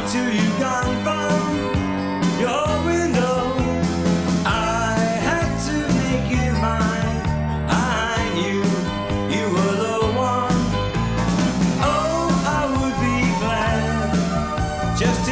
till you gone from your window. I had to make you mine. I knew you were the one. Oh, I would be glad just to